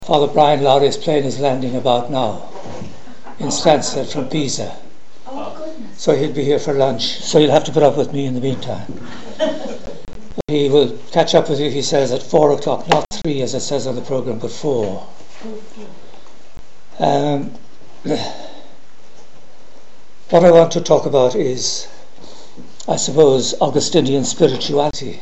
Father Brian Lowry's plane is landing about now in Stansted from Pisa. Oh, goodness. So he'll be here for lunch. So you'll have to put up with me in the meantime. He will catch up with you, he says, at 4 o'clock, not 3 as it says on the programme, but 4. What I want to talk about is, I suppose, Augustinian spirituality.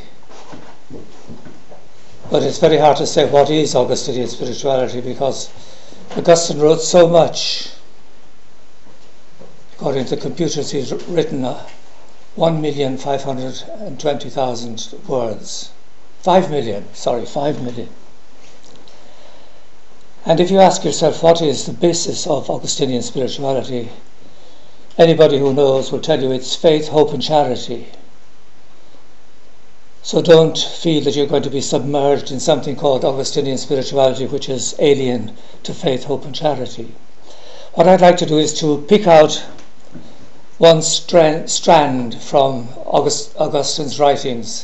But it's very hard to say what is Augustinian spirituality, because Augustine wrote so much. According to the computers, he's written 1,520,000 words. 5 million. And if you ask yourself what is the basis of Augustinian spirituality, anybody who knows will tell you it's faith, hope and charity. So don't feel that you're going to be submerged in something called Augustinian spirituality, which is alien to faith, hope and charity. What I'd like to do is to pick out one strand from Augustine's writings,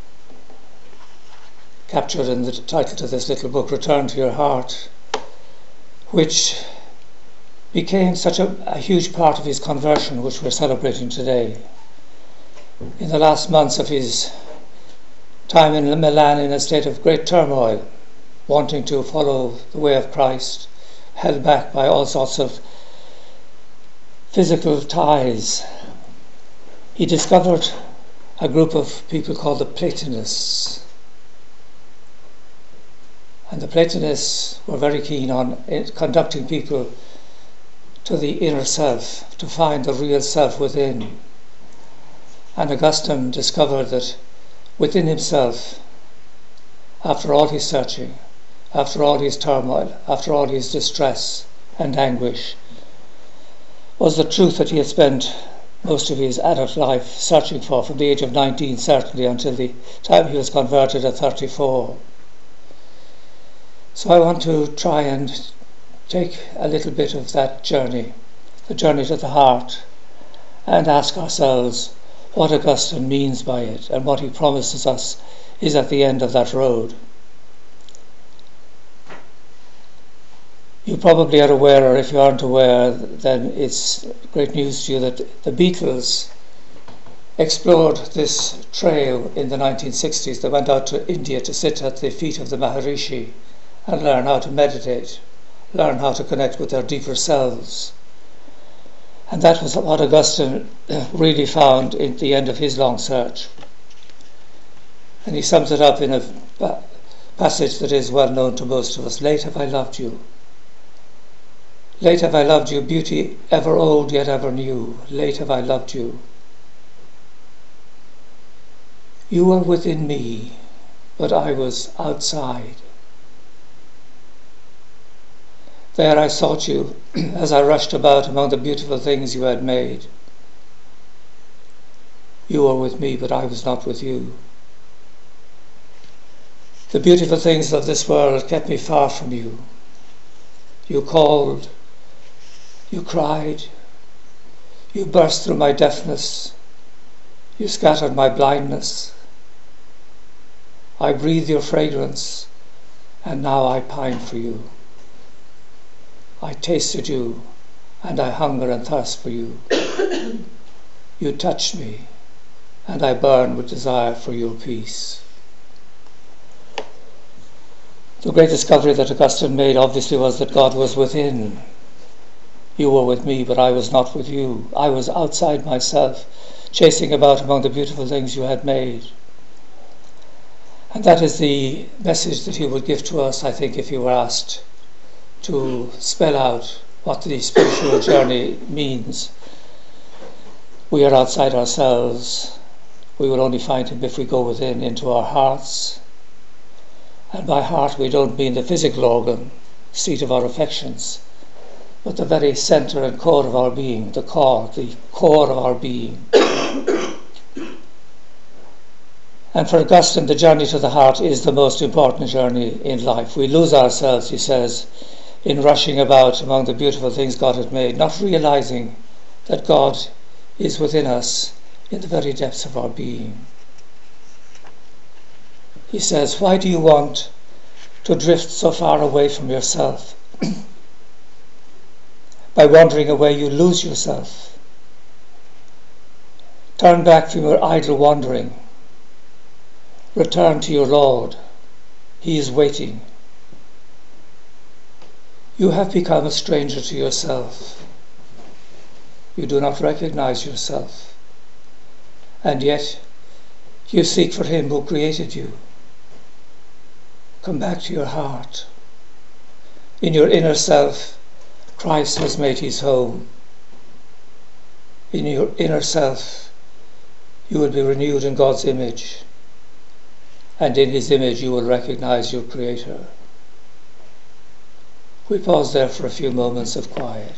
captured in the title to this little book, Return to Your Heart, which became such a huge part of his conversion, which we're celebrating today. In the last months of his time in Milan, in a state of great turmoil, wanting to follow the way of Christ, held back by all sorts of physical ties, he discovered a group of people called the Platonists. And the Platonists were very keen on conducting people to the inner self, to find the real self within. And Augustine discovered that within himself, after all his searching, after all his turmoil, after all his distress and anguish, was the truth that he had spent most of his adult life searching for, from the age of 19 certainly until the time he was converted at 34. So I want to try and take a little bit of that journey, the journey to the heart, and ask ourselves what Augustine means by it and what he promises us is at the end of that road. You probably are aware, or if you aren't aware, then it's great news to you that the Beatles explored this trail in the 1960s. They went out to India to sit at the feet of the Maharishi and learn how to meditate, learn how to connect with their deeper selves. And that was what Augustine really found at the end of his long search. And he sums it up in a passage that is well known to most of us. Late have I loved you. Late have I loved you, beauty ever old yet ever new. Late have I loved you. You were within me, but I was outside. There I sought you as I rushed about among the beautiful things you had made. You were with me, but I was not with you. The beautiful things of this world kept me far from you. You called, you cried, you burst through my deafness, you scattered my blindness. I breathe your fragrance, and now I pine for you. I tasted you, and I hunger and thirst for you. You touched me, and I burn with desire for your peace. The great discovery that Augustine made obviously was that God was within. You were with me, but I was not with you. I was outside myself, chasing about among the beautiful things you had made. And that is the message that he would give to us, I think, if he were asked to spell out what the spiritual journey means. We are outside ourselves. We will only find him if we go within into our hearts. And by heart we don't mean the physical organ, seat of our affections, but the very centre and core of our being, the core of our being. And for Augustine, the journey to the heart is the most important journey in life. We lose ourselves, he says, in rushing about among the beautiful things God had made, not realizing that God is within us in the very depths of our being. He says, why do you want to drift so far away from yourself. By wandering away, you lose yourself. Turn back from your idle wandering. Return to your Lord. He is waiting. You have become a stranger to yourself. You do not recognize yourself. And yet, you seek for him who created you. Come back to your heart. In your inner self, Christ has made his home. In your inner self, you will be renewed in God's image, and in his image you will recognize your Creator. We pause there for a few moments of quiet.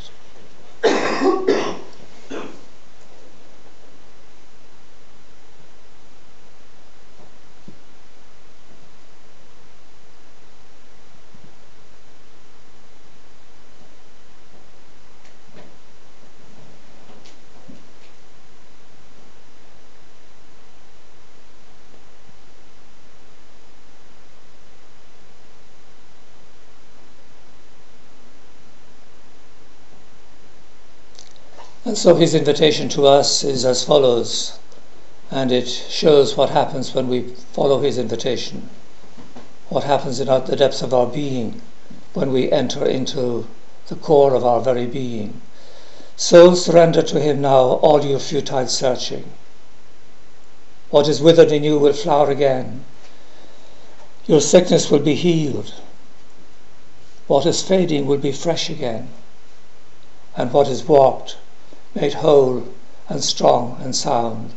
And so his invitation to us is as follows, and it shows what happens when we follow his invitation, what happens in the depths of our being when we enter into the core of our very being. So surrender to him now all your futile searching. What is withered in you will flower again. Your sickness will be healed. What is fading will be fresh again. And what is warped, made whole and strong and sound.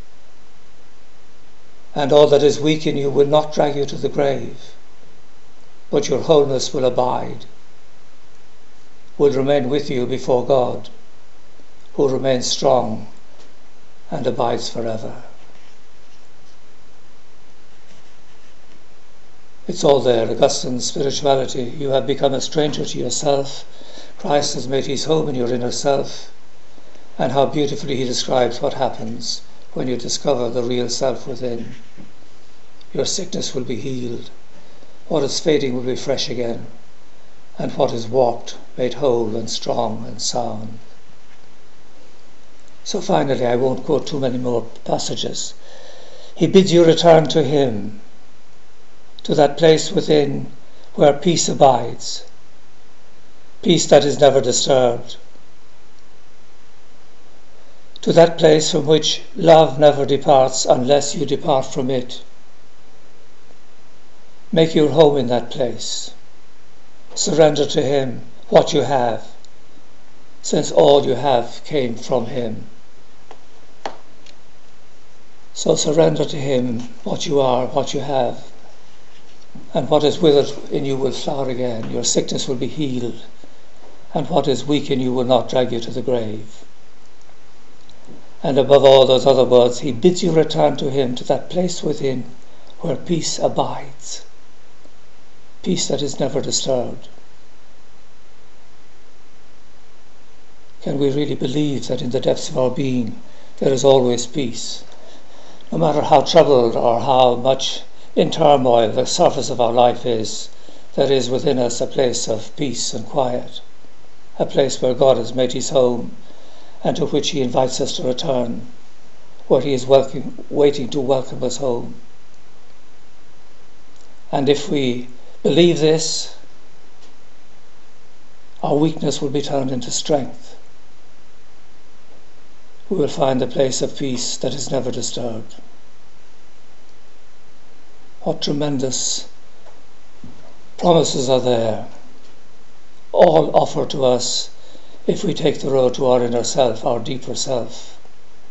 And all that is weak in you will not drag you to the grave, but your wholeness will abide, will remain with you before God, who remains strong and abides forever. It's all there, Augustine's spirituality. You have become a stranger to yourself. Christ has made his home in your inner self. And how beautifully he describes what happens when you discover the real self within. Your sickness will be healed. What is fading will be fresh again. And what is warped, made whole and strong and sound. So finally, I won't quote too many more passages. He bids you return to him, to that place within where peace abides, peace that is never disturbed, to that place from which love never departs unless you depart from it. Make your home in that place. Surrender to him what you have, since all you have came from him. So surrender to him what you are, what you have, and what is withered in you will flower again. Your sickness will be healed, and what is weak in you will not drag you to the grave. And above all those other words, he bids you return to him, to that place within where peace abides, peace that is never disturbed. Can we really believe that in the depths of our being there is always peace? No matter how troubled or how much in turmoil the surface of our life is, there is within us a place of peace and quiet, a place where God has made his home, and to which he invites us to return, where he is waiting to welcome us home. And if we believe this, our weakness will be turned into strength. We will find a place of peace that is never disturbed. What tremendous promises are there, all offered to us if we take the road to our inner self, our deeper self.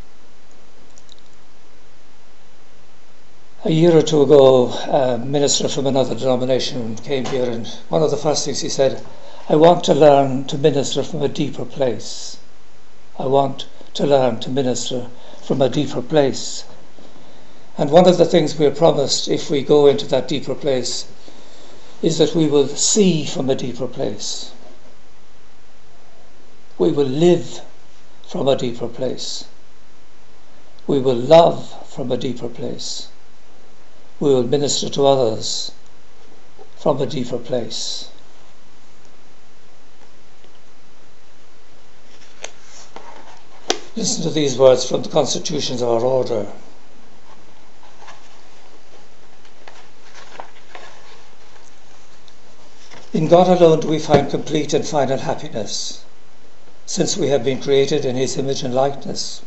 A year or two ago, a minister from another denomination came here, and one of the first things he said, I want to learn to minister from a deeper place. I want to learn to minister from a deeper place. And one of the things we are promised if we go into that deeper place is that we will see from a deeper place. We will live from a deeper place. We will love from a deeper place. We will minister to others from a deeper place. Listen to these words from the constitutions of our order. In God alone do we find complete and final happiness, since we have been created in His image and likeness.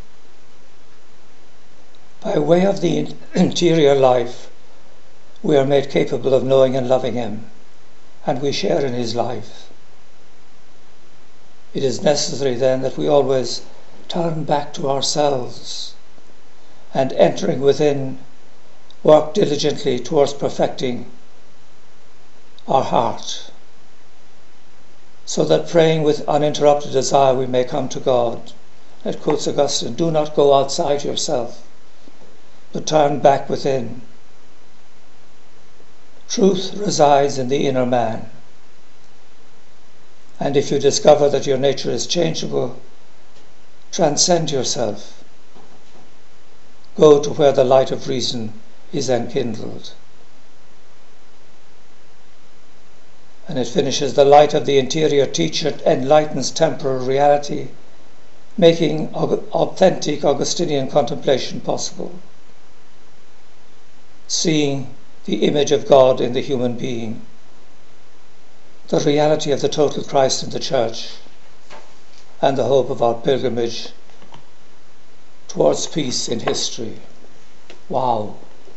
By way of the interior life, we are made capable of knowing and loving Him, and we share in His life. It is necessary then that we always turn back to ourselves and, entering within, work diligently towards perfecting our heart, so that praying with uninterrupted desire we may come to God. That quotes Augustine, do not go outside yourself, but turn back within. Truth resides in the inner man, and if you discover that your nature is changeable, transcend yourself. Go to where the light of reason is enkindled. And it finishes, the light of the interior teacher enlightens temporal reality, making authentic Augustinian contemplation possible. Seeing the image of God in the human being, the reality of the total Christ in the Church, and the hope of our pilgrimage towards peace in history. Wow.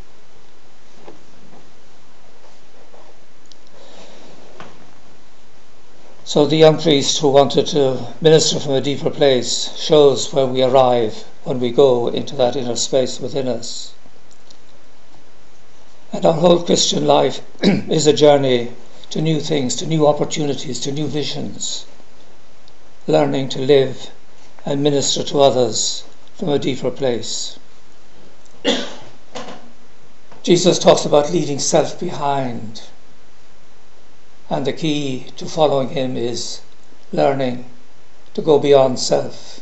So the young priest who wanted to minister from a deeper place shows where we arrive when we go into that inner space within us. And our whole Christian life is a journey to new things, to new opportunities, to new visions, learning to live and minister to others from a deeper place. Jesus talks about leaving self behind, and the key to following Him is learning to go beyond self,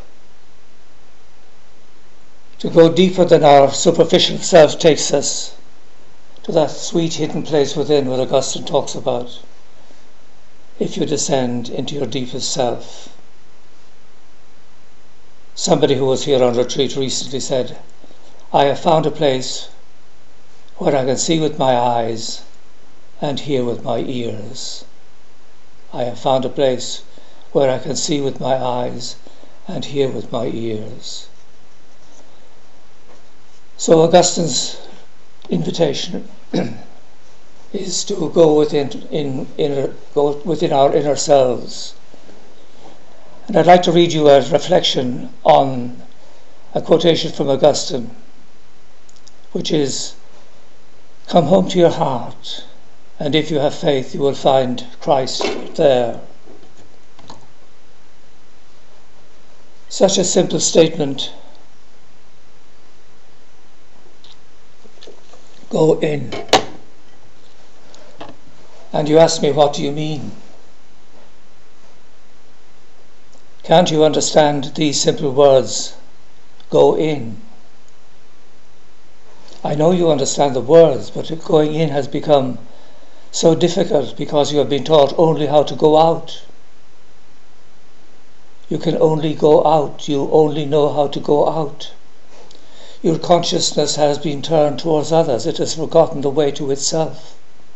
to go deeper than our superficial self takes us, to that sweet hidden place within what Augustine talks about. If you descend into your deepest self. Somebody who was here on retreat recently said, I have found a place where I can see with my eyes and hear with my ears. I have found a place where I can see with my eyes and hear with my ears. So Augustine's invitation is to go within our inner selves. And I'd like to read you a reflection on a quotation from Augustine, which is, come home to your heart, and if you have faith, you will find Christ there. Such a simple statement. Go in. And you ask me, what do you mean? Can't you understand these simple words? Go in. I know you understand the words, but going in has become so difficult because you have been taught only how to go out. You can only go out. You only know how to go out. Your consciousness has been turned towards others. It has forgotten the way to itself.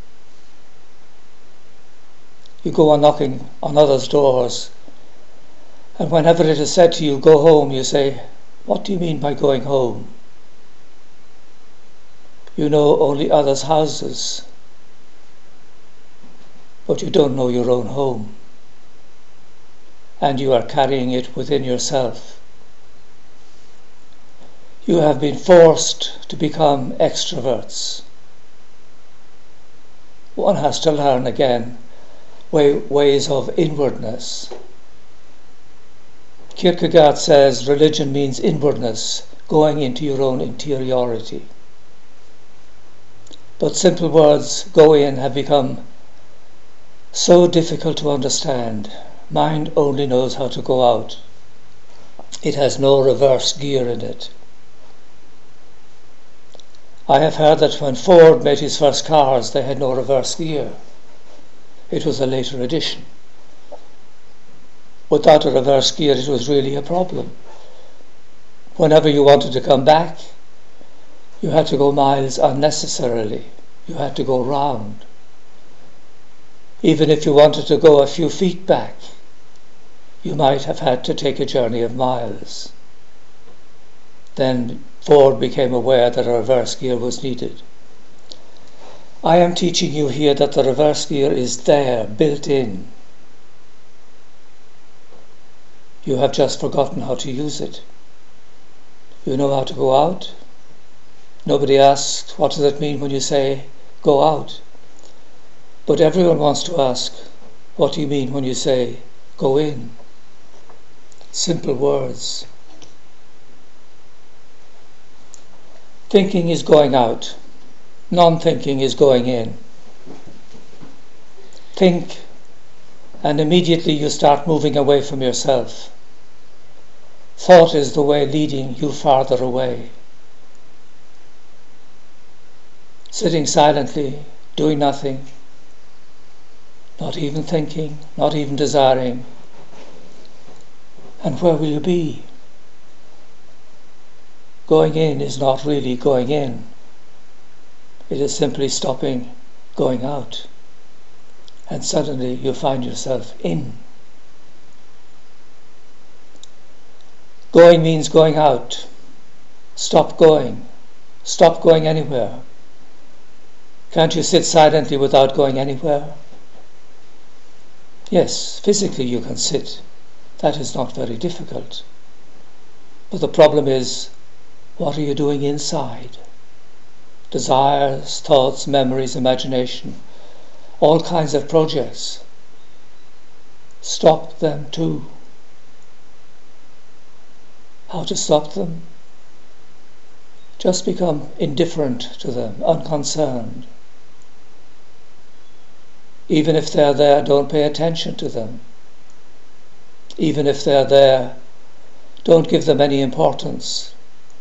You go on knocking on others' doors, and whenever it is said to you, go home, you say, what do you mean by going home? You know only others' houses, but you don't know your own home, and you are carrying it within yourself. You have been forced to become extroverts. One has to learn again ways of inwardness. Kierkegaard says religion means inwardness, going into your own interiority. But simple words, go in, have become so difficult to understand. Mind only knows how to go out. It has no reverse gear in it. I have heard that when Ford made his first cars, they had no reverse gear. It was a later addition. Without a reverse gear, it was really a problem. Whenever you wanted to come back, you had to go miles unnecessarily. You had to go round. Even if you wanted to go a few feet back, you might have had to take a journey of miles. Then Ford became aware that a reverse gear was needed. I am teaching you here that the reverse gear is there, built in. You have just forgotten how to use it. You know how to go out. Nobody asks, what does it mean when you say, go out? But everyone wants to ask, what do you mean when you say, go in? Simple words. Thinking is going out. Non-thinking is going in. Think, and immediately you start moving away from yourself. Thought is the way leading you farther away. Sitting silently, doing nothing, not even thinking, not even desiring. And where will you be? Going in is not really going in. It is simply stopping going out. And suddenly you find yourself in. Going means going out. Stop going. Stop going anywhere. Can't you sit silently without going anywhere? Yes, physically you can sit. That is not very difficult. But the problem is, what are you doing inside? Desires, thoughts, memories, imagination, all kinds of projects. Stop them too. How to stop them? Just become indifferent to them, unconcerned. Even if they're there, don't pay attention to them. Even if they're there, don't give them any importance.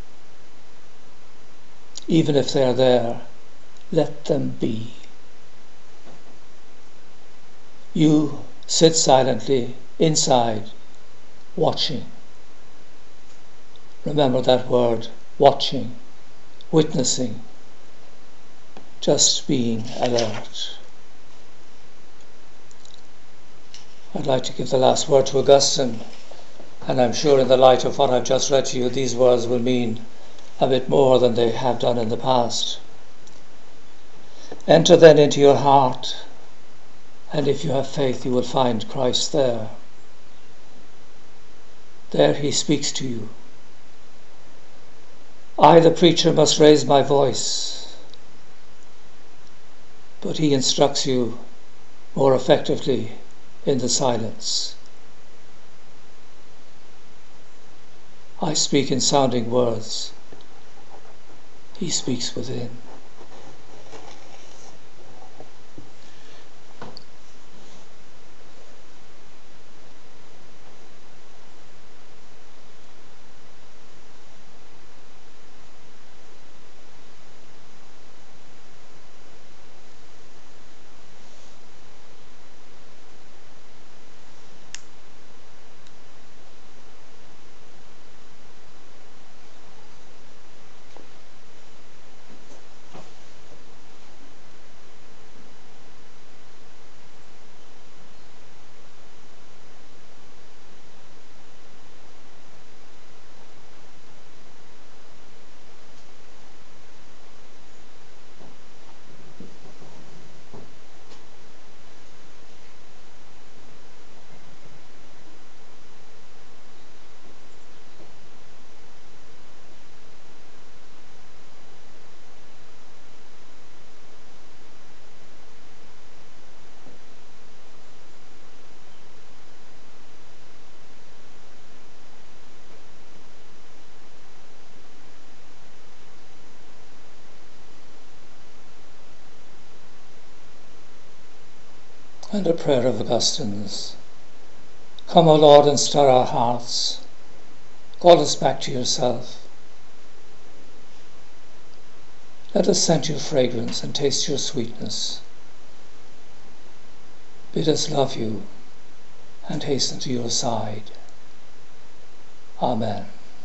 Even if they're there, let them be. You sit silently inside, watching. Remember that word, watching, witnessing, just being alert. I'd like to give the last word to Augustine, and I'm sure in the light of what I've just read to you, these words will mean a bit more than they have done in the past. Enter then into your heart, and if you have faith, you will find Christ there. There he speaks to you. I, the preacher, must raise my voice, but he instructs you more effectively in the silence. I speak in sounding words. He speaks within. And a prayer of Augustine's. Come, O Lord, and stir our hearts. Call us back to yourself. Let us scent your fragrance and taste your sweetness. Bid us love you and hasten to your side. Amen.